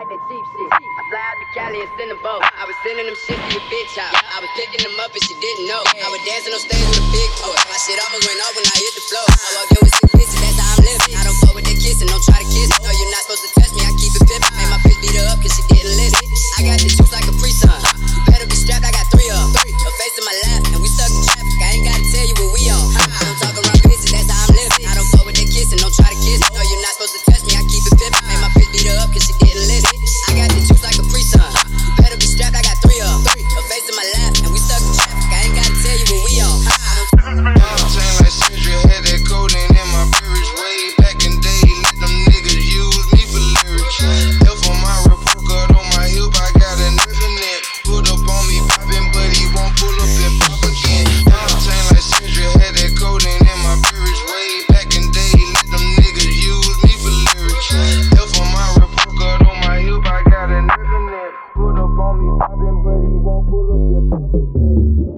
that cheap shit. I fly out to Cali and send a boat. I was sending them shit to your bitch house. I was picking them up and she didn't know. I was dancing on stage with a big boy. My shit almost went off when I hit the floor. I walk in with 6 bitches, that's how I'm living. I don't fuck with that kissing, don't try to kiss me. No, you're not supposed to touch me, I keep it pimpin'. Made my bitch beat her up cause she didn't listen. I got the juice like a pre-sun. You better be strapped, I got 3 of them. Her face in my lap and we stuck in traffic. I ain't gotta tell you what we on. I don't talk around bitches, that's how I'm living. I don't fuck with that kissing, don't try to kiss me. No, you're not supposed to touch me, I keep it pimpin'. Made my bitch beat her up cause she didn't listen. I got the juice like a pre-sun. You better be strapped, I got 3 of them. Her face in my lap and we stuck in traffic. I ain't gotta tell you what we on. Chain like Cedric, had that codeine in my beverage. Way back in day, let them niggas use me for lyrics. F on my report card on my hip, I got a nigga net. Put up on me poppin', but he won't pull up and pop again. Chain like Cedric, had that codeine in my beverage. Way back in day, let them niggas use me for lyrics. F on my report card on my hip, I got a nigga net. Put up on me poppin', but he won't pull up and pop again.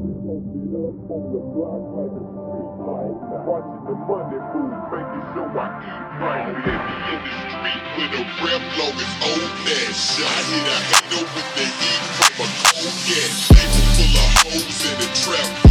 Watching the money move, making sure I eat right. Let me in the street with a rep low as old Nash. I hit a hater with the heat from a cold gas. Table full of hoes in the trap.